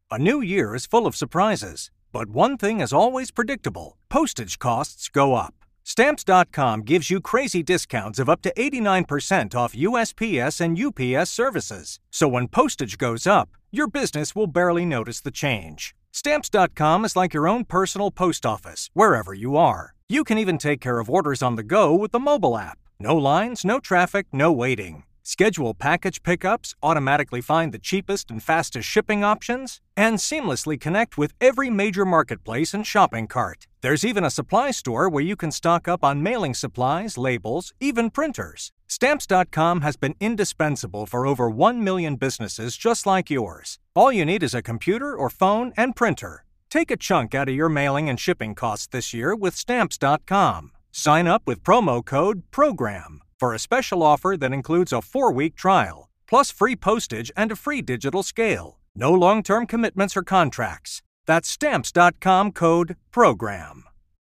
A new year is full of surprises, but one thing is always predictable. Postage costs go up. Stamps.com gives you crazy discounts of up to 89% off USPS and UPS services. So when postage goes up, your business will barely notice the change. Stamps.com is like your own personal post office, wherever you are. You can even take care of orders on the go with the mobile app. No lines, no traffic, no waiting. Schedule package pickups, automatically find the cheapest and fastest shipping options, and seamlessly connect with every major marketplace and shopping cart. There's even a supply store where you can stock up on mailing supplies, labels, even printers. Stamps.com has been indispensable for over 1 million businesses just like yours. All you need is a computer or phone and printer. Take a chunk out of your mailing and shipping costs this year with Stamps.com. Sign up with promo code PROGRAM for a special offer that includes a 4-week trial, plus free postage and a free digital scale. No long-term commitments or contracts. That's Stamps.com code PROGRAM.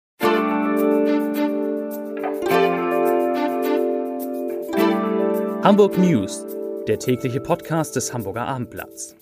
Hamburg News, der tägliche Podcast des Hamburger Abendblatts.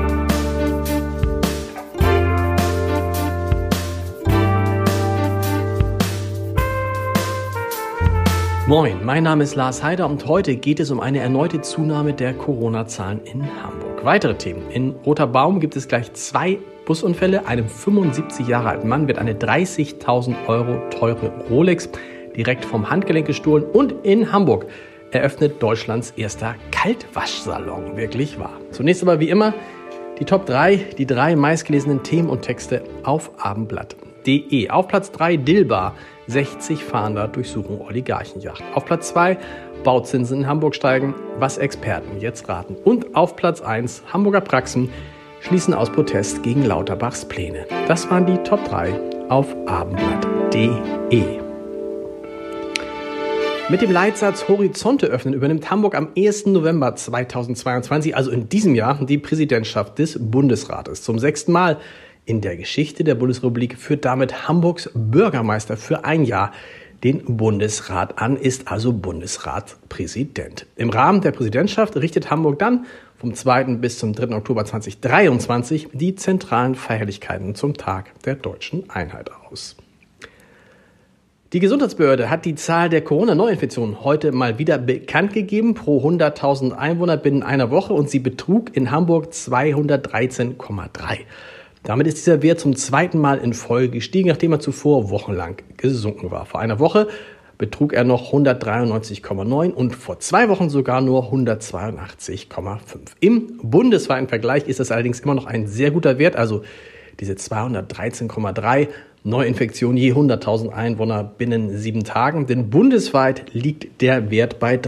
Moin, mein Name ist Lars Heider und heute geht es um eine erneute Zunahme der Corona-Zahlen in Hamburg. Weitere Themen. In Roter Baum gibt es gleich 2 Busunfälle. Einem 75 Jahre alten Mann wird eine 30.000 Euro teure Rolex direkt vom Handgelenk gestohlen. Und in Hamburg eröffnet Deutschlands erster Kaltwaschsalon. Wirklich wahr. Zunächst aber wie immer die Top 3, die 3 meistgelesenen Themen und Texte auf abendblatt.de. Auf Platz 3 Dilbar. 60 Fahnder durchsuchen Oligarchenjacht. Auf Platz 2 Bauzinsen in Hamburg steigen, was Experten jetzt raten. Und auf Platz 1 Hamburger Praxen schließen aus Protest gegen Lauterbachs Pläne. Das waren die Top 3 auf abendblatt.de. Mit dem Leitsatz Horizonte öffnen übernimmt Hamburg am 1. November 2022, also in diesem Jahr, die Präsidentschaft des Bundesrates. Zum 6. Mal in der Geschichte der Bundesrepublik führt damit Hamburgs Bürgermeister für ein Jahr den Bundesrat an, ist also Bundesratpräsident. Im Rahmen der Präsidentschaft richtet Hamburg dann vom 2. bis zum 3. Oktober 2023 die zentralen Feierlichkeiten zum Tag der deutschen Einheit aus. Die Gesundheitsbehörde hat die Zahl der Corona-Neuinfektionen heute mal wieder bekannt gegeben, pro 100.000 Einwohner binnen einer Woche, und sie betrug in Hamburg 213,3. Damit ist dieser Wert zum 2. Mal in Folge gestiegen, nachdem er zuvor wochenlang gesunken war. Vor einer Woche betrug er noch 193,9 und vor 2 Wochen sogar nur 182,5. Im bundesweiten Vergleich ist das allerdings immer noch ein sehr guter Wert, also diese 213,3 Neuinfektionen je 100.000 Einwohner binnen 7 Tagen. Denn bundesweit liegt der Wert bei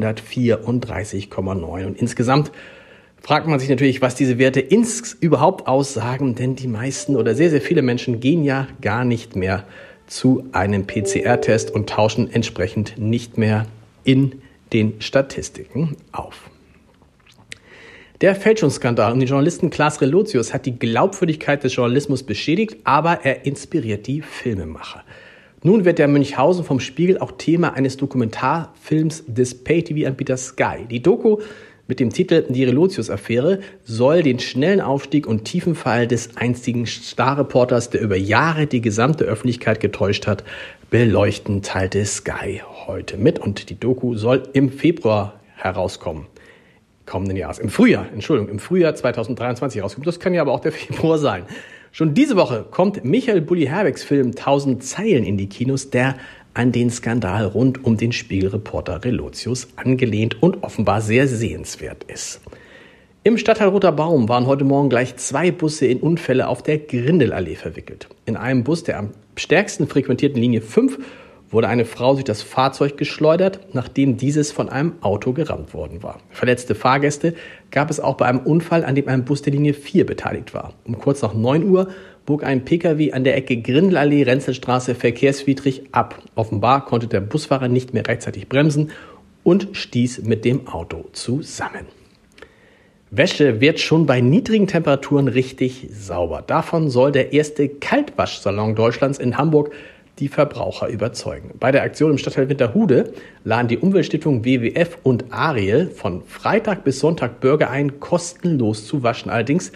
334,9 und insgesamt fragt man sich natürlich, was diese Werte überhaupt aussagen, denn die meisten oder sehr, sehr viele Menschen gehen ja gar nicht mehr zu einem PCR-Test und tauschen entsprechend nicht mehr in den Statistiken auf. Der Fälschungsskandal um den Journalisten Klaas Relotius hat die Glaubwürdigkeit des Journalismus beschädigt, aber er inspiriert die Filmemacher. Nun wird der Münchhausen vom Spiegel auch Thema eines Dokumentarfilms des Pay-TV-Anbieters Sky. Die Doku mit dem Titel Die Relotius-Affäre soll den schnellen Aufstieg und tiefen Fall des einstigen Starreporters, der über Jahre die gesamte Öffentlichkeit getäuscht hat, beleuchten, teilte Sky heute mit. Und die Doku soll im Februar herauskommen. Im Frühjahr 2023 herauskommen. Das kann ja aber auch der Februar sein. Schon diese Woche kommt Michael Bulli Herwegs Film 1000 Zeilen in die Kinos, der an den Skandal rund um den Spiegelreporter Relotius angelehnt und offenbar sehr sehenswert ist. Im Stadtteil Roter Baum waren heute Morgen gleich 2 Busse in Unfälle auf der Grindelallee verwickelt. In einem Bus der am stärksten frequentierten Linie 5 wurde eine Frau durch das Fahrzeug geschleudert, nachdem dieses von einem Auto gerammt worden war. Verletzte Fahrgäste gab es auch bei einem Unfall, an dem ein Bus der Linie 4 beteiligt war. Um kurz nach 9 Uhr bog ein Pkw an der Ecke Grindelallee-Renzelstraße verkehrswidrig ab. Offenbar konnte der Busfahrer nicht mehr rechtzeitig bremsen und stieß mit dem Auto zusammen. Wäsche wird schon bei niedrigen Temperaturen richtig sauber. Davon soll der erste Kaltwaschsalon Deutschlands in Hamburg die Verbraucher überzeugen. Bei der Aktion im Stadtteil Winterhude laden die Umweltstiftung WWF und Ariel von Freitag bis Sonntag Bürger ein, kostenlos zu waschen. Allerdings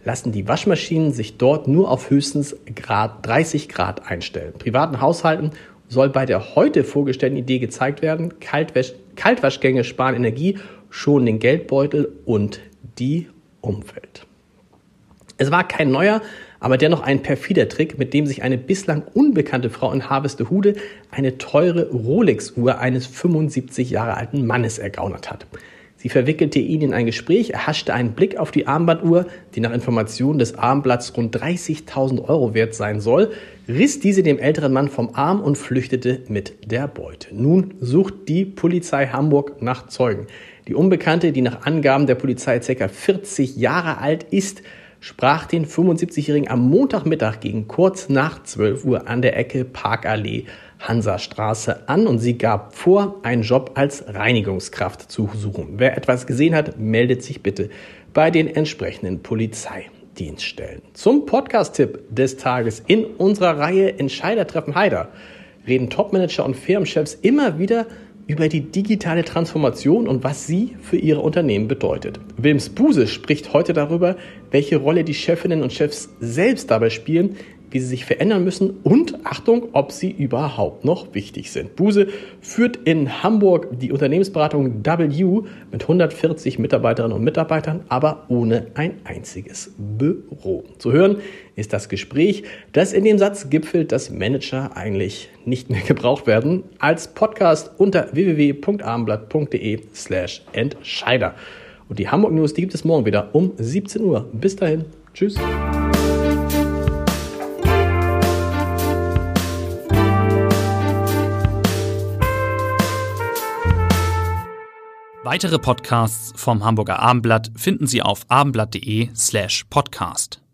lassen die Waschmaschinen sich dort nur auf höchstens 30 Grad einstellen. Privaten Haushalten soll bei der heute vorgestellten Idee gezeigt werden, Kaltwaschgänge sparen Energie, schonen den Geldbeutel und die Umwelt. Es war kein neuer, aber dennoch ein perfider Trick, mit dem sich eine bislang unbekannte Frau in Harvestehude eine teure Rolex-Uhr eines 75 Jahre alten Mannes ergaunert hat. Sie verwickelte ihn in ein Gespräch, erhaschte einen Blick auf die Armbanduhr, die nach Informationen des Armblatts rund 30.000 € wert sein soll, riss diese dem älteren Mann vom Arm und flüchtete mit der Beute. Nun sucht die Polizei Hamburg nach Zeugen. Die Unbekannte, die nach Angaben der Polizei ca. 40 Jahre alt ist, sprach den 75-Jährigen am Montagmittag gegen kurz nach 12 Uhr an der Ecke Parkallee Hansastraße an und sie gab vor, einen Job als Reinigungskraft zu suchen. Wer etwas gesehen hat, meldet sich bitte bei den entsprechenden Polizeidienststellen. Zum Podcast-Tipp des Tages in unserer Reihe Entscheider treffen Heider reden Topmanager und Firmenchefs immer wieder über die digitale Transformation und was sie für ihre Unternehmen bedeutet. Wilms Buse spricht heute darüber, welche Rolle die Chefinnen und Chefs selbst dabei spielen, wie sie sich verändern müssen und, Achtung, ob sie überhaupt noch wichtig sind. Buse führt in Hamburg die Unternehmensberatung W mit 140 Mitarbeiterinnen und Mitarbeitern, aber ohne ein einziges Büro. Zu hören ist das Gespräch, das in dem Satz gipfelt, dass Manager eigentlich nicht mehr gebraucht werden, als Podcast unter www.abendblatt.de/Entscheider. Und die Hamburg News, die gibt es morgen wieder um 17 Uhr. Bis dahin. Tschüss. Weitere Podcasts vom Hamburger Abendblatt finden Sie auf abendblatt.de/podcast.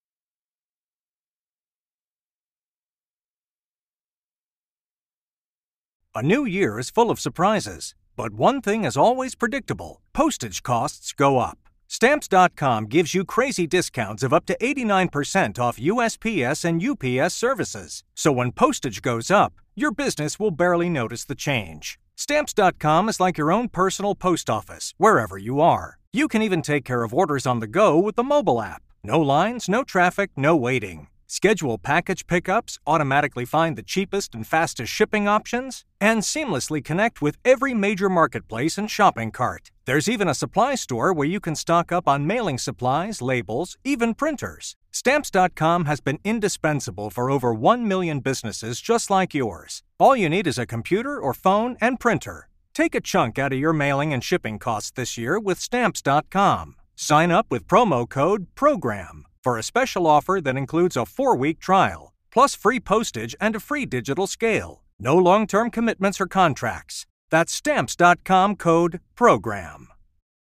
A new year is full of surprises, but one thing is always predictable. Postage costs go up. Stamps.com gives you crazy discounts of up to 89% off USPS and UPS services. So when postage goes up, your business will barely notice the change. Stamps.com is like your own personal post office, wherever you are. You can even take care of orders on the go with the mobile app. No lines, no traffic, no waiting. Schedule package pickups, automatically find the cheapest and fastest shipping options, and seamlessly connect with every major marketplace and shopping cart. There's even a supply store where you can stock up on mailing supplies, labels, even printers. Stamps.com has been indispensable for over 1 million businesses just like yours. All you need is a computer or phone and printer. Take a chunk out of your mailing and shipping costs this year with Stamps.com. Sign up with promo code PROGRAM for a special offer that includes a 4-week trial, plus free postage and a free digital scale. No long-term commitments or contracts. That's Stamps.com code PROGRAM.